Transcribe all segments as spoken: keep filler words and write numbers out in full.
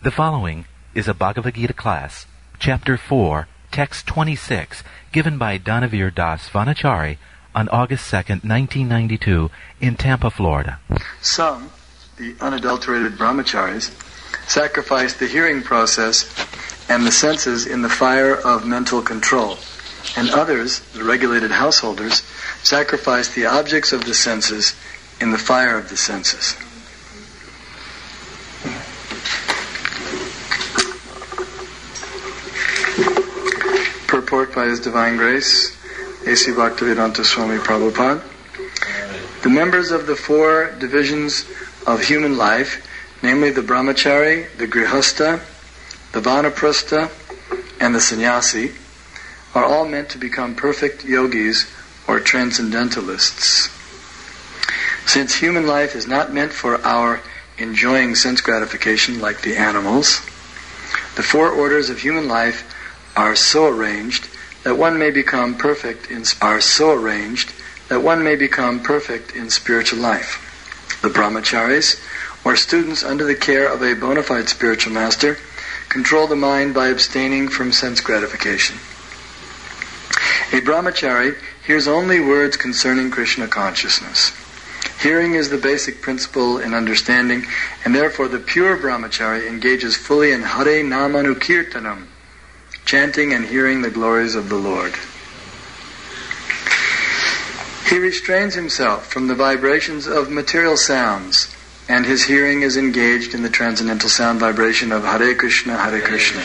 The following is a Bhagavad Gita class, Chapter four, Text twenty-six, given by Dhanavir Das Vanachari on August second, nineteen ninety-two, in Tampa, Florida. Some, the unadulterated brahmacharis, sacrifice the hearing process and the senses in the fire of mental control, and others, the regulated householders, sacrifice the objects of the senses in the fire of the senses. Purport by His Divine Grace, A C Bhaktivedanta Swami Prabhupada. The members of the four divisions of human life, namely the brahmachari, the grihastha, the vanaprastha, and the sannyasi, are all meant to become perfect yogis or transcendentalists. Since human life is not meant for our enjoying sense gratification like the animals, the four orders of human life are so arranged that one may become perfect in are so arranged that one may become perfect in spiritual life. The brahmacharis, or students under the care of a bona fide spiritual master, control the mind by abstaining from sense gratification. A brahmachari hears only words concerning Krishna consciousness. Hearing is the basic principle in understanding, and therefore the pure brahmachari engages fully in Hare Namanukirtanam, chanting and hearing the glories of the Lord. He restrains himself from the vibrations of material sounds, and his hearing is engaged in the transcendental sound vibration of Hare Krishna, Hare Krishna.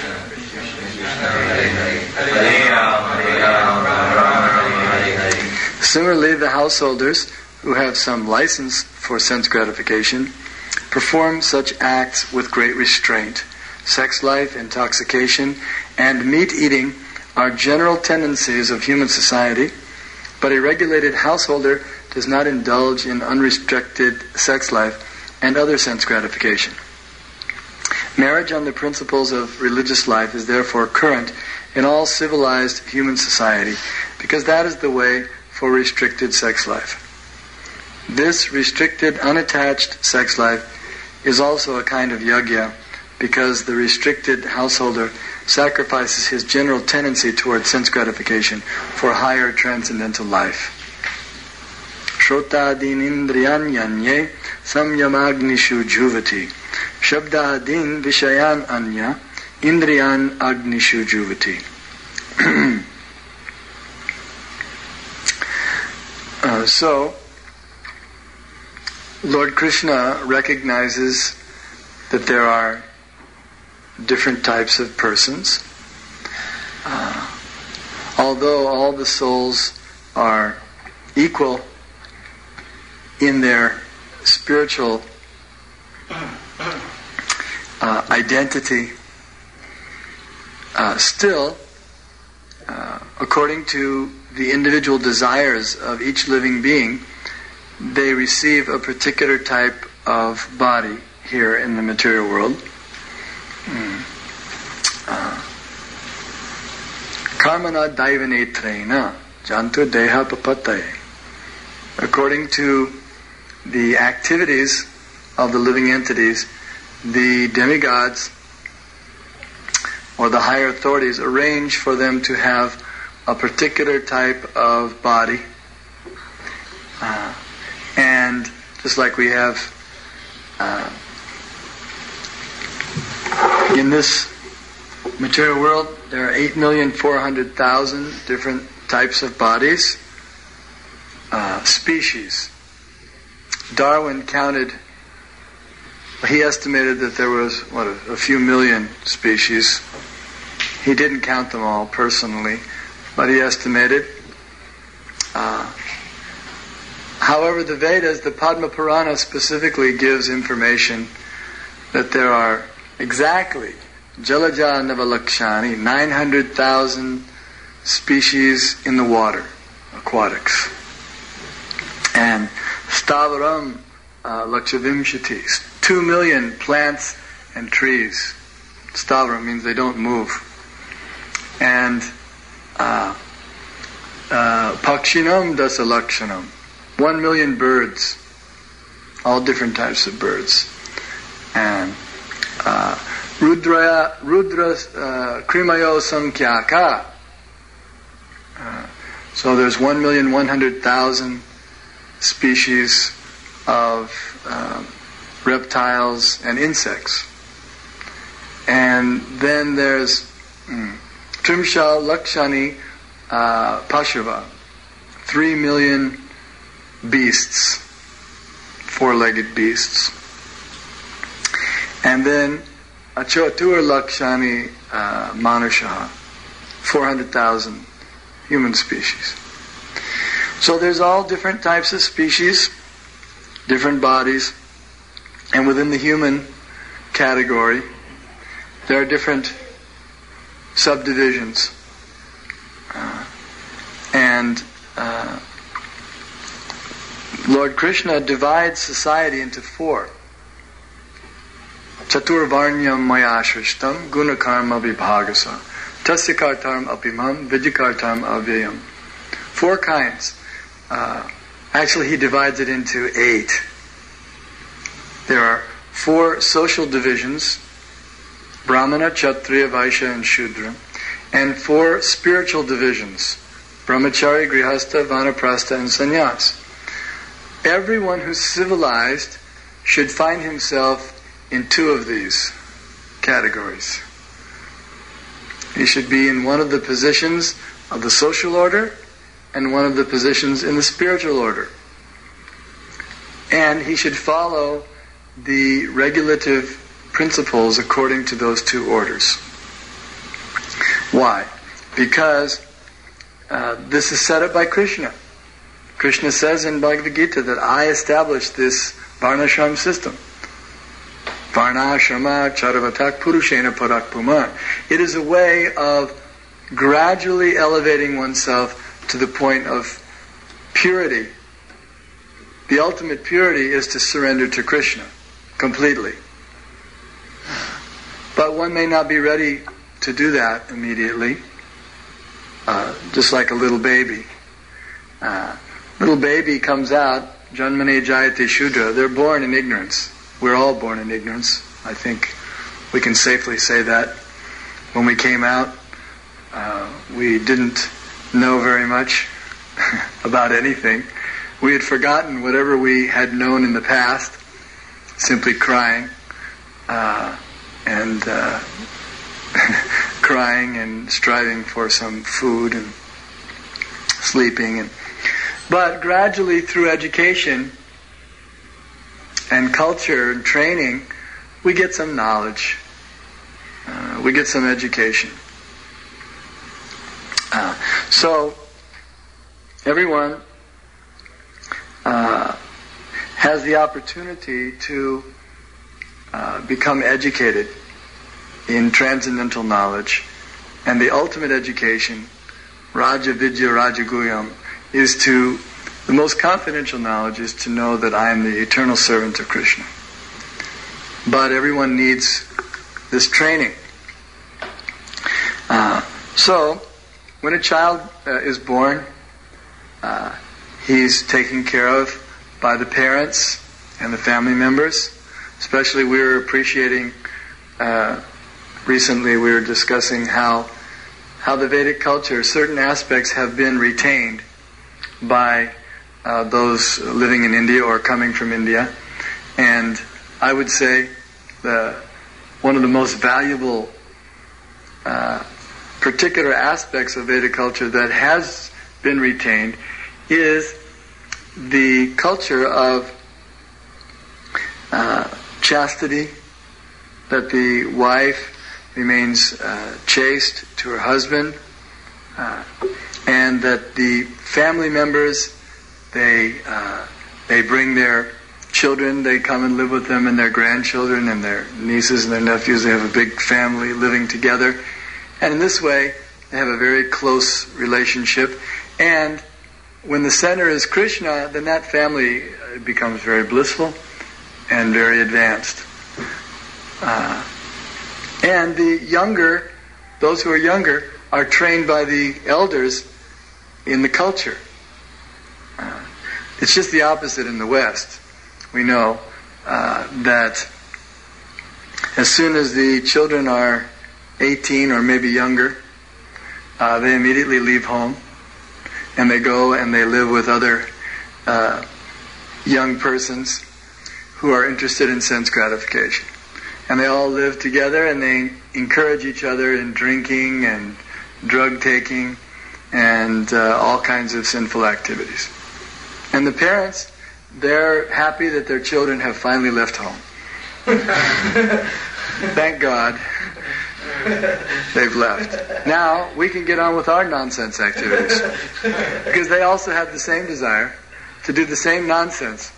Similarly, the householders, who have some license for sense gratification, perform such acts with great restraint. Sex life, intoxication, and meat eating are general tendencies of human society, but a regulated householder does not indulge in unrestricted sex life and other sense gratification. Marriage on the principles of religious life is therefore current in all civilized human society, because that is the way for restricted sex life. This restricted, unattached sex life is also a kind of yajna, because the restricted householder sacrifices his general tendency towards sense gratification for higher transcendental life. Shrotadin indriyan yanye samyamagnishu juvati. Shabdadin vishayan anya indriyan agnishu juvati. uh, so, Lord Krishna recognizes that there are different types of persons. Uh, although all the souls are equal in their spiritual uh, identity, uh, still, uh, according to the individual desires of each living being, they receive a particular type of body here in the material world. Karmana daivanetrena jantu deha papataye. According to the activities of the living entities, the demigods or the higher authorities arrange for them to have a particular type of body. Uh, and just like we have uh, in this material world, there are eight million four hundred thousand different types of bodies, uh, species. Darwin counted, he estimated that there was, what, a, a few million species. He didn't count them all personally, but he estimated. Uh, however, the Vedas, the Padma Purana specifically gives information that there are exactly Jalaja Navalakshani, nine hundred thousand species in the water, aquatics. And Stavaram uh, Lakshadimshati, two million plants and trees. Stavaram means they don't move. And uh, uh, Pakshinam Dasalakshanam, one million birds, all different types of birds. And uh, Rudra, Rudra uh, Krimayo Sankyaka. Uh, so there's one million one hundred thousand species of uh, reptiles and insects. And then there's mm, Trimsha Lakshani uh, Pashava, three million beasts, four-legged beasts. And then Achotur Lakshani uh, Manushaha, four hundred thousand human species. So there's all different types of species, different bodies, and within the human category, there are different subdivisions. Uh, and uh, Lord Krishna divides society into four. Chaturvarnyam maya shrishtam gunakarma vibhagasa tasyakartam apimam vijakartam avyayam. Four kinds. Uh, actually, he divides it into eight. There are four social divisions: Brahmana, Kshatriya, Vaishya, and Shudra, and four spiritual divisions: Brahmachari, Grihastha, Vanaprastha, and Sannyas. Everyone who's civilized should find himself in two of these categories. He should be in one of the positions of the social order and one of the positions in the spiritual order. And he should follow the regulative principles according to those two orders. Why? Because uh, this is set up by Krishna. Krishna says in Bhagavad Gita that I established this Varnashram system. Varna Shrama Charavatak Purushena Parak Puman. It is a way of gradually elevating oneself to the point of purity. The ultimate purity is to surrender to Krishna completely. But one may not be ready to do that immediately. Uh, just like a little baby. Uh, little baby comes out, Janmane Jayate Shudra. They're born in ignorance. We're all born in ignorance. I think we can safely say that. When we came out, uh, we didn't know very much about anything. We had forgotten whatever we had known in the past, simply crying, uh, and uh, crying and striving for some food and sleeping. And, but gradually through education and culture and training, we get some knowledge. Uh, we get some education. Uh, so, everyone uh, has the opportunity to uh, become educated in transcendental knowledge. And the ultimate education, Raja Vidya Raja Guyam, is to, the most confidential knowledge is to know that I am the eternal servant of Krishna. But everyone needs this training. Uh, so, when a child uh, is born, uh, he's taken care of by the parents and the family members. Especially we were appreciating, uh, recently we were discussing how how the Vedic culture, certain aspects have been retained by uh, those living in India or coming from India. And I would say the one of the most valuable uh, particular aspects of Vedic culture that has been retained is the culture of uh, chastity, that the wife remains uh, chaste to her husband, uh, and that the family members, they uh, they bring their children, they come and live with them, and their grandchildren and their nieces and their nephews. They have a big family living together. And in this way, they have a very close relationship. And when the center is Krishna, then that family becomes very blissful and very advanced. Uh, and the younger, those who are younger, are trained by the elders in the culture. Uh, it's just the opposite in the West. We know uh, that as soon as the children are eighteen or maybe younger, uh, they immediately leave home and they go and they live with other uh, young persons who are interested in sense gratification. And they all live together and they encourage each other in drinking and drug taking and uh, all kinds of sinful activities. And the parents, they're happy that their children have finally left home. Thank God they've left. Now we can get on with our nonsense activities, because they also have the same desire to do the same nonsense.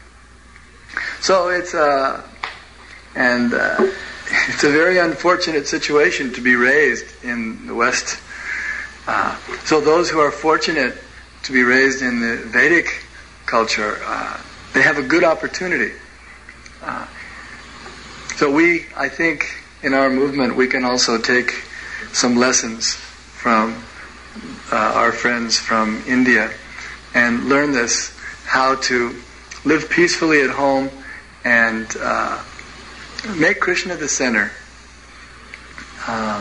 So it's a, and uh, it's a very unfortunate situation to be raised in the West. Uh, so those who are fortunate to be raised in the Vedic culture, uh, they have a good opportunity. Uh, so we, I think, in our movement, we can also take some lessons from uh, our friends from India and learn this, how to live peacefully at home and uh, make Krishna the center. Uh,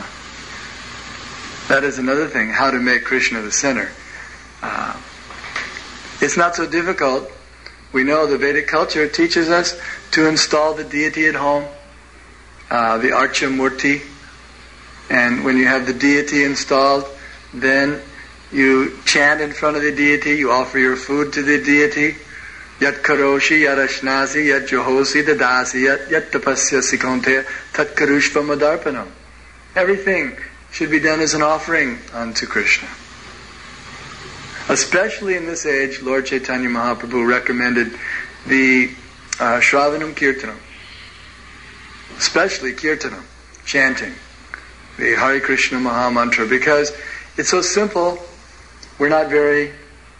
that is another thing, how to make Krishna the center. Uh, it's not so difficult. We know the Vedic culture teaches us to install the deity at home, uh, the Archa Murti. And when you have the deity installed, then you chant in front of the deity, you offer your food to the deity. Yat karoshi, yat ashnasi, yat johosi, dadasi, yat, yat tapasya sikonte, tat karushva madarpanam. Everything should be done as an offering unto Krishna. Especially in this age, Lord Chaitanya Mahaprabhu recommended the uh, Shravanam Kirtanam. Especially Kirtanam, chanting the Hare Krishna Maha Mantra, because it's so simple. We're not very,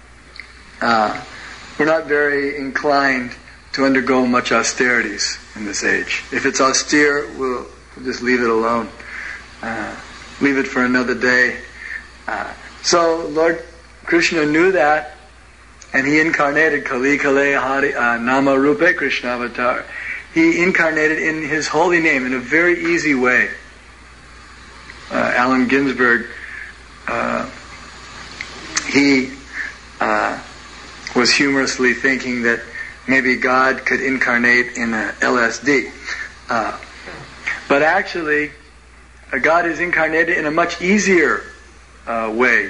uh, we're not very inclined to undergo much austerities in this age. If it's austere, we'll, we'll just leave it alone. Uh, leave it for another day. Uh, so Lord Krishna knew that, and he incarnated Kali Kale Hari uh, Nama Rupe Krishna Avatar. He incarnated in his holy name in a very easy way. Uh, Allen Ginsberg, uh, he uh, was humorously thinking that maybe God could incarnate in a L S D. Uh, but actually, uh, God is incarnated in a much easier uh, way.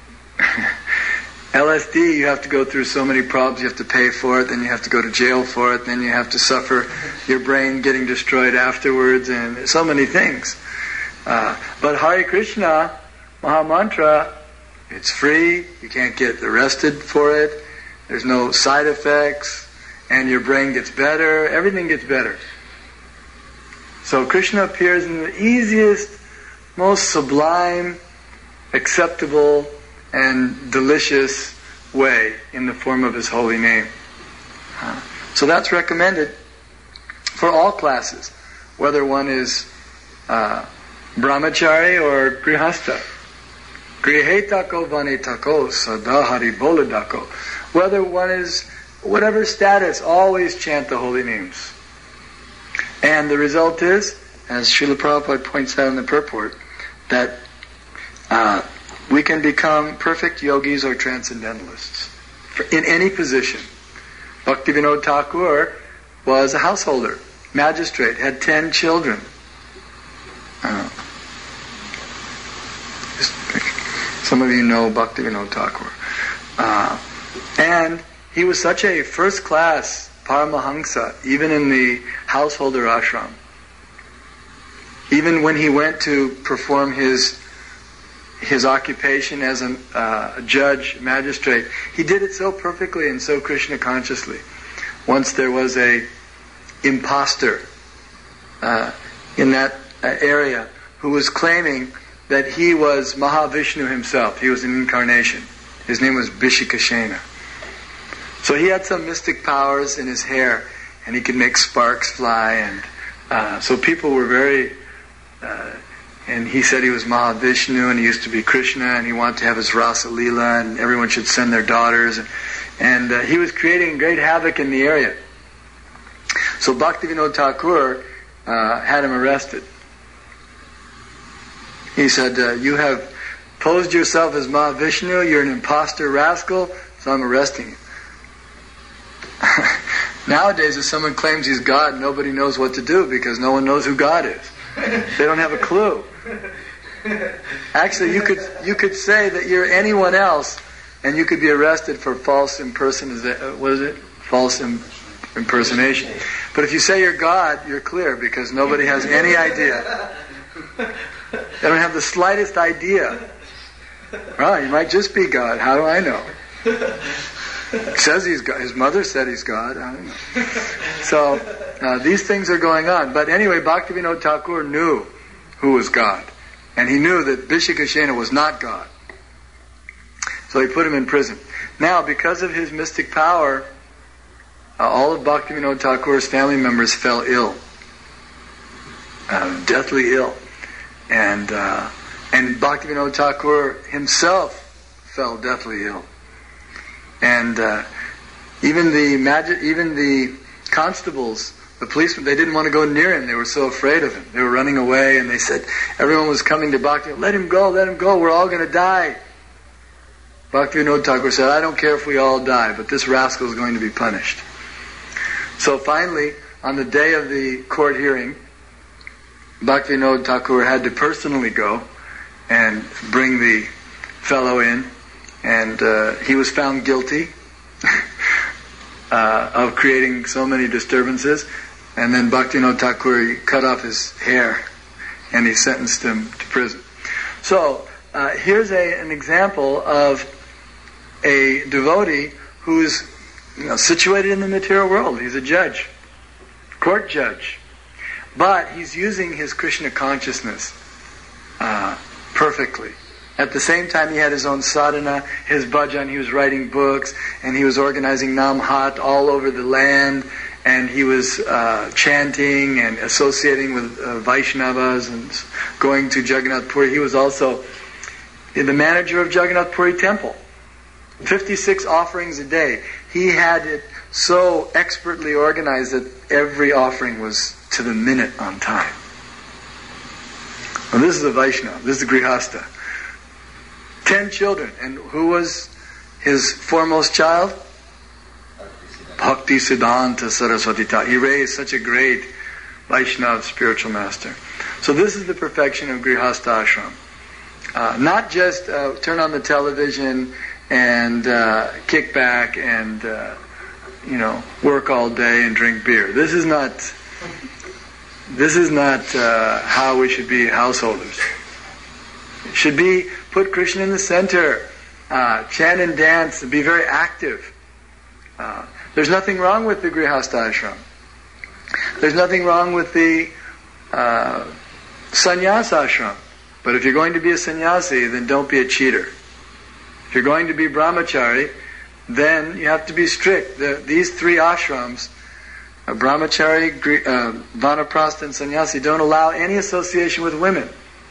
L S D, you have to go through so many problems, you have to pay for it, then you have to go to jail for it, then you have to suffer your brain getting destroyed afterwards, and so many things. Uh, but Hare Krishna, Maha Mantra, it's free, you can't get arrested for it, there's no side effects, and your brain gets better, everything gets better. So Krishna appears in the easiest, most sublime, acceptable, and delicious way in the form of his holy name. Uh, so that's recommended for all classes, whether one is uh, brahmachari or grihastha. Grihetako vanitako sadahari boladako. Whether one is whatever status, always chant the holy names. And the result is, as Srila Prabhupada points out in the purport, that uh, we can become perfect yogis or transcendentalists in any position. Bhaktivinoda Thakur was a householder, magistrate, had ten children. Uh, some of you know Bhaktivinoda Thakur. Uh, and he was such a first-class Paramahamsa, even in the householder ashram. Even when he went to perform his his occupation as a uh, judge, magistrate, he did it so perfectly and so Krishna consciously. Once there was a imposter uh, in that uh, area who was claiming that he was Mahavishnu himself. He was an incarnation. His name was Bishikashena. So he had some mystic powers in his hair, and he could make sparks fly, and uh, so people were very uh, and he said he was Mahavishnu, and he used to be Krishna, and he wanted to have his Rasa Leela, and everyone should send their daughters. And, and uh, he was creating great havoc in the area. So Bhaktivinoda Thakur, uh, uh, had him arrested. He said, uh, you have posed yourself as Mahavishnu, you're an imposter rascal, so I'm arresting you. Nowadays, if someone claims he's God, nobody knows what to do because no one knows who God is. They don't have a clue. Actually, you could you could say that you're anyone else, and you could be arrested for false impersonation. What is it? False im- impersonation. But if you say you're God, you're clear because nobody has any idea. They don't have the slightest idea. Well, you might just be God. How do I know? He says he's God. His mother said he's God. I don't know. So uh, these things are going on. But anyway, Bhaktivinoda Thakur knew who was God. And he knew that Vishikasena was not God. So he put him in prison. Now, because of his mystic power, uh, all of Bhaktivinoda Thakur's family members fell ill. Uh, deathly ill. And, uh, and Bhaktivinoda Thakur himself fell deathly ill. And uh, even the magi- even the constables, the policemen, they didn't want to go near him. They were so afraid of him. They were running away, and they said, everyone was coming to Bhaktivinoda, let him go, let him go, we're all going to die. Bhaktivinoda Thakur said, I don't care if we all die, but this rascal is going to be punished. So finally, on the day of the court hearing, Bhaktivinoda Thakur had to personally go and bring the fellow in. And uh, he was found guilty uh, of creating so many disturbances. And then Bhaktivinoda Thakur cut off his hair and he sentenced him to prison. So uh, here's a, an example of a devotee who's you know, situated in the material world. He's a judge, court judge. But he's using his Krishna consciousness uh, perfectly. At the same time, he had his own sadhana, his bhajan, he was writing books, and he was organizing Namhat all over the land, and he was uh, chanting and associating with uh, Vaishnavas and going to Jagannath Puri. He was also the manager of Jagannath Puri temple. fifty-six offerings a day. He had it so expertly organized that every offering was to the minute on time. Well, this is a Vaishnava. This is the Grihastha. Ten children. And who was his foremost child? Bhakti Siddhanta Saraswati Thakur. He raised such a great Vaishnava spiritual master. So this is the perfection of Grihastha Ashram. Uh, not just uh, turn on the television and uh, kick back and uh, you know work all day and drink beer. This is not. This is not uh, how we should be householders. It should be put Krishna in the center, uh, chant and dance, and be very active. Uh, there's nothing wrong with the Grihastha Ashram. There's nothing wrong with the uh, sannyas ashram. But if you're going to be a sannyasi, then don't be a cheater. If you're going to be brahmachari, then you have to be strict. The, these three ashrams, uh, brahmachari, uh, vanaprastha, and sannyasi, don't allow any association with women.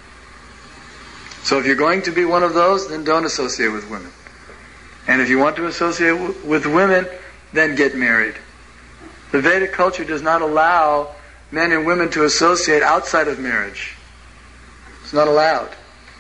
So if you're going to be one of those, then don't associate with women. And if you want to associate w- with women, then get married. The Vedic culture does not allow men and women to associate outside of marriage. It's not allowed.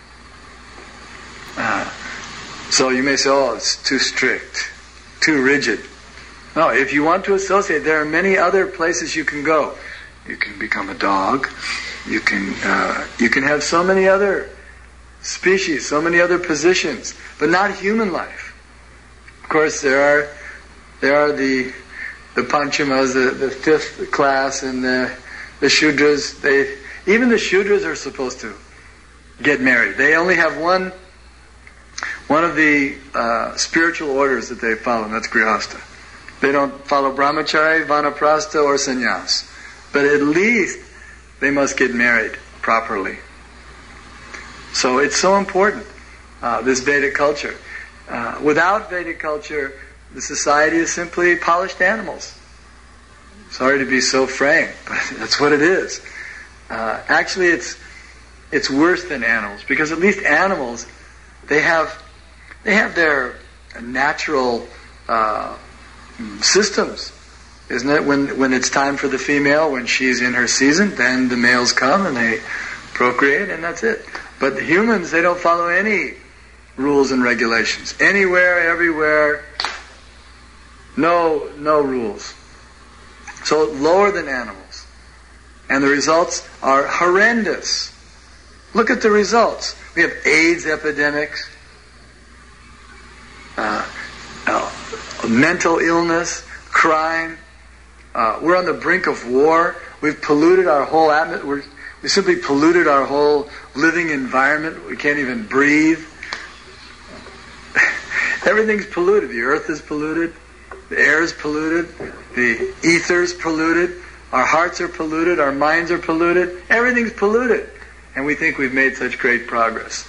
Uh, so you may say, oh, it's too strict, too rigid. No, if you want to associate, there are many other places you can go. You can become a dog. You can uh, you can have so many other species, so many other positions, but not human life. Of course, there are there are the the panchamas, the, the fifth class, and the the shudras. They even the shudras are supposed to get married. They only have one one of the uh, spiritual orders that they follow, and that's Grihastha. They don't follow brahmachari, vanaprastha, or sannyas. But at least they must get married properly. So it's so important, uh, this Vedic culture. Uh, without Vedic culture, the society is simply polished animals. Sorry to be so frank, but that's what it is. Uh, actually, it's it's worse than animals, because at least animals, they have they have their natural uh, systems. isn't it? When when it's time for the female, when she's in her season, then the males come and they procreate, and that's it. But the humans, they don't follow any rules and regulations. Anywhere, everywhere, no no rules. So lower than animals. And the results are horrendous. Look at the results. We have AIDS epidemics, uh, uh, mental illness, crime. Uh, we're on the brink of war. We've polluted our whole atmosphere. We simply polluted our whole living environment. We can't even breathe. Everything's polluted. The earth is polluted. The air is polluted. The ether is polluted. Our hearts are polluted. Our minds are polluted. Everything's polluted. And we think we've made such great progress.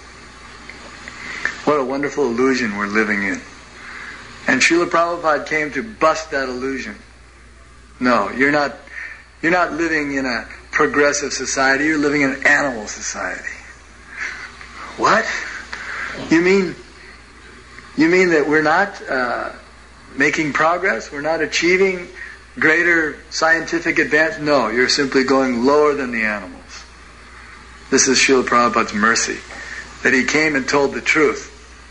What a wonderful illusion we're living in. And Srila Prabhupada came to bust that illusion. No, you're not you're not living in a progressive society, you're living in an animal society. What? You mean you mean that we're not uh, making progress? We're not achieving greater scientific advance? No, you're simply going lower than the animals. This is Srila Prabhupada's mercy, that he came and told the truth.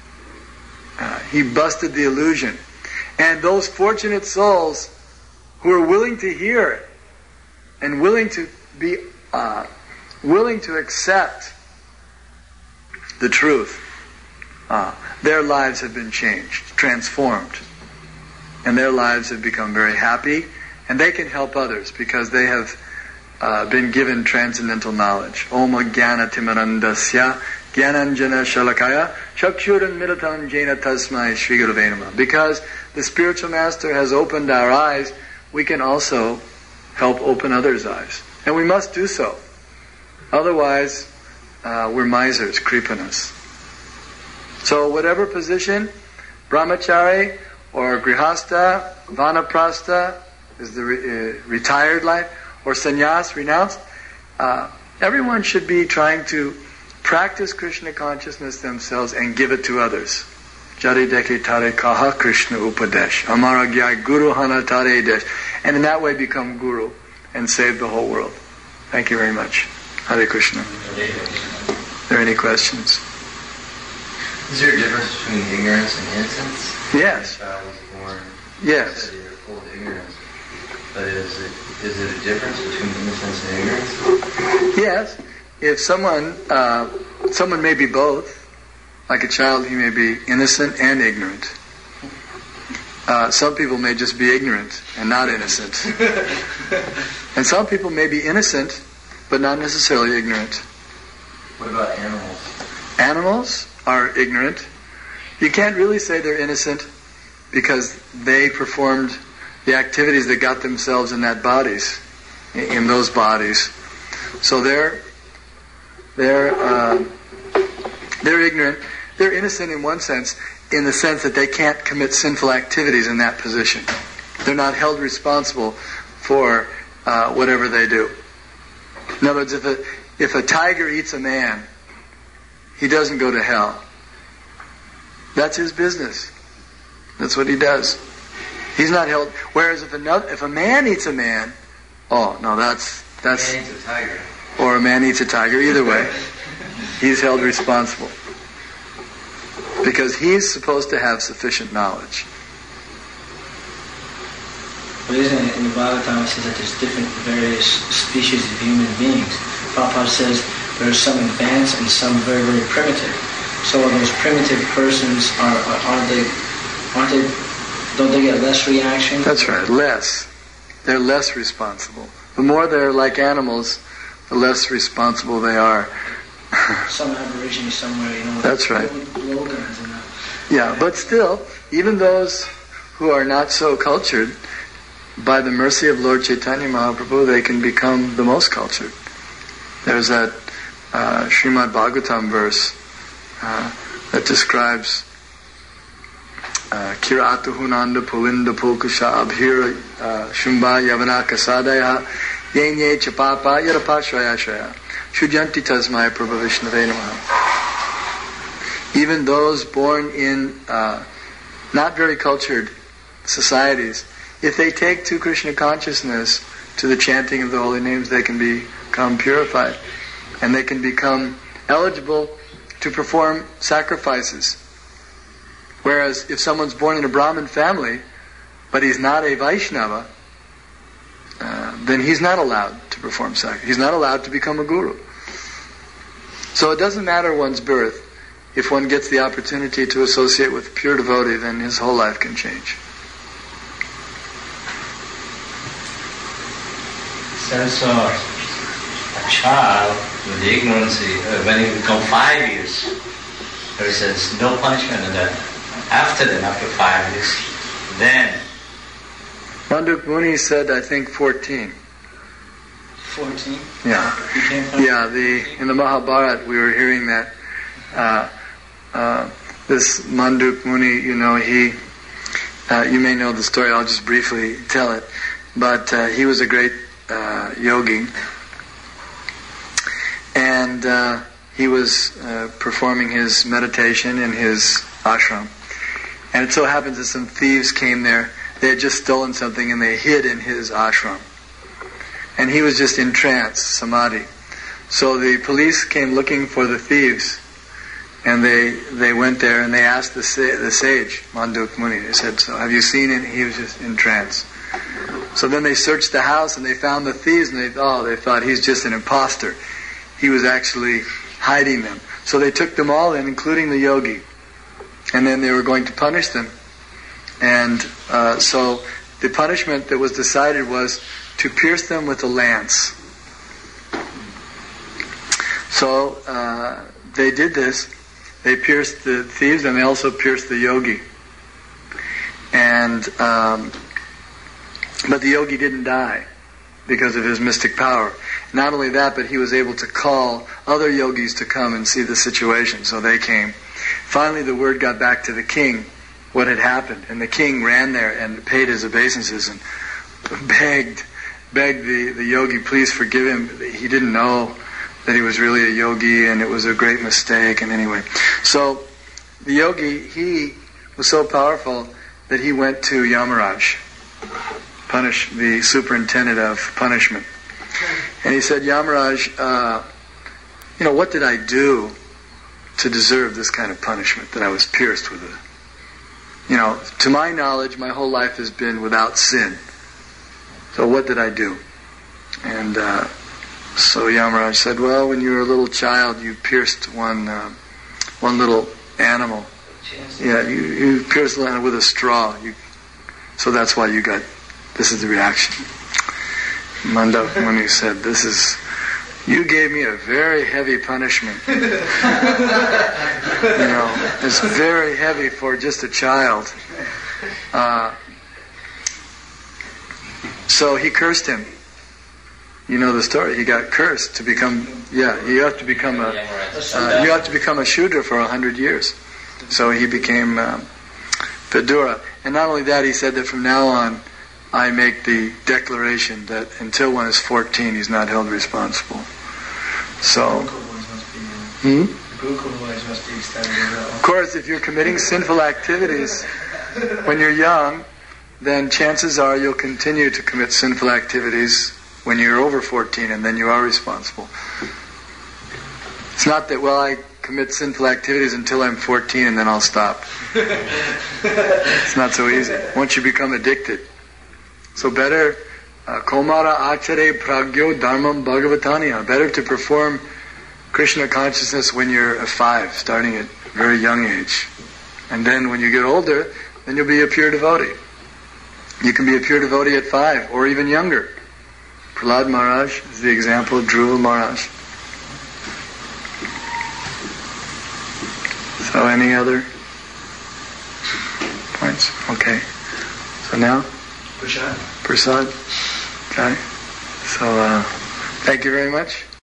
Uh, he busted the illusion. And those fortunate souls who are willing to hear it and willing to be uh, willing to accept the truth, uh, their lives have been changed, transformed. And their lives have become very happy, and they can help others because they have uh, been given transcendental knowledge. Om Jnana Timarandasya Jnananjana Shalakaya Chakshuran Militam Jena Tasmai Shri Gurave Namah. Because the spiritual master has opened our eyes, we can also help open others' eyes. And we must do so. Otherwise, uh, we're misers, creeping us. So whatever position, brahmachari or grihastha, vanaprastha is the re- uh, retired life, or sannyas, renounced, uh, everyone should be trying to practice Krishna consciousness themselves and give it to others. Jari dekhe tare kaha Krishna upadesh. Amara gyai guru hana tare desh. And in that way become guru and save the whole world. Thank you very much. Hare Krishna. Are there any questions? Is there a difference between ignorance and innocence? Yes. When a child is born, yes. You're full of ignorance. But is it is it a difference between innocence and ignorance? Yes. If someone uh, someone may be both. Like a child, he may be innocent and ignorant. Uh, some people may just be ignorant and not innocent. And some people may be innocent, but not necessarily ignorant. What about animals? Animals are ignorant. You can't really say they're innocent because they performed the activities that got themselves in that bodies, in those bodies. So they're they're uh, they're ignorant. They're innocent in one sense, in the sense that they can't commit sinful activities in that position. They're not held responsible for uh, whatever they do. In other words, if a, if a tiger eats a man, he doesn't go to hell. That's his business. That's what he does. He's not held. Whereas if another, if a man eats a man, oh no, that's that's. A man eats a tiger. Or a man eats a tiger. Either way, he's held responsible. Because he's supposed to have sufficient knowledge. But isn't it in the Bhagavatam it says that there's different various species of human beings? Prabhupada says there are some advanced and some very, very primitive. So are those primitive persons, are, are aren't they aren't they don't they get less reaction? That's right, less. They're less responsible. The more they're like animals, the less responsible they are. Some aborigine somewhere, you know. That's right. Low guns and that. Yeah, but still, even those who are not so cultured, by the mercy of Lord Chaitanya Mahaprabhu, they can become the most cultured. There's that uh, Srimad Bhagavatam verse uh, that describes uh, Kiratu Hunanda Pulinda Pulkusha Abhira Shumba Yavana Kasadaya Yenye Chapapa Yarapashaya Shaya Shudyanti Tasmaya Prabha Vishnave Namaha. Even those born in uh, not very cultured societies, if they take to Krishna consciousness, to the chanting of the holy names, they can become purified. And they can become eligible to perform sacrifices. Whereas if someone's born in a Brahmin family, but he's not a Vaishnava, uh, then he's not allowed to perform sacrifice. He's not allowed to become a guru. So it doesn't matter one's birth. If one gets the opportunity to associate with a pure devotee, then his whole life can change. Since uh, a child with ignorance, uh, when he becomes five years, there says no punishment, and then after that, after five years, then. Manduk Muni said, I think fourteen. Fourteen. Yeah, yeah. The in the Mahabharata we were hearing that uh, uh, this Manduk Muni, you know, he. Uh, you may know the story. I'll just briefly tell it. But uh, he was a great uh, yogi, and uh, he was uh, performing his meditation in his ashram. And it so happens that some thieves came there. They had just stolen something, and they hid in his ashram. And he was just in trance, samadhi. So the police came looking for the thieves, and they they went there and they asked the sa- the sage, Manduk Muni. They said, "So have you seen it?" He was just in trance. So then they searched the house and they found the thieves, and they oh they thought he's just an imposter. He was actually hiding them. So they took them all in, including the yogi, and then they were going to punish them. And uh, so the punishment that was decided was to pierce them with a lance. So uh, they did this. They pierced the thieves, and they also pierced the yogi. And um, but the yogi didn't die because of his mystic power. Not only that, but he was able to call other yogis to come and see the situation. So they came. Finally, the word got back to the king what had happened, and the king ran there and paid his obeisances and begged, begged the, the yogi, please forgive him. He didn't know that he was really a yogi, and it was a great mistake. And anyway, so the yogi, he was so powerful that he went to Yamaraj, punish the superintendent of punishment, and he said, Yamaraj, uh, you know, what did I do to deserve this kind of punishment, that I was pierced with it? You know, to my knowledge, my whole life has been without sin. So what did I do? And uh, so Yamaraj said, well, when you were a little child, you pierced one uh, one little animal. Yeah, you, you pierced the animal with a straw. You, so that's why you got, this is the reaction. Manduk Muni said, this is, you gave me a very heavy punishment. You know, it's very heavy for just a child. Uh, so he cursed him. You know the story. He got cursed to become. Yeah, you have to become a. Uh, you have to become a Shudra for a hundred years. So he became um, Vidura, and not only that, he said that from now on, I make the declaration that until one is fourteen, he's not held responsible. So, hmm? Of course, if you're committing sinful activities when you're young, then chances are you'll continue to commit sinful activities when you're over fourteen, and then you are responsible. It's not that, well, I commit sinful activities until I'm fourteen and then I'll stop. It's not so easy. Once you become addicted. So better, Komara Achare Pragyo Dharmam Bhagavatanya. Better to perform Krishna consciousness when you're a five, starting at a very young age. And then when you get older, then you'll be a pure devotee. You can be a pure devotee at five, or even younger. Prahlad Maharaj is the example of Dhruva Maharaj. So any other points? Okay. So now? Prasad. Prasad. Okay. So uh, thank you very much.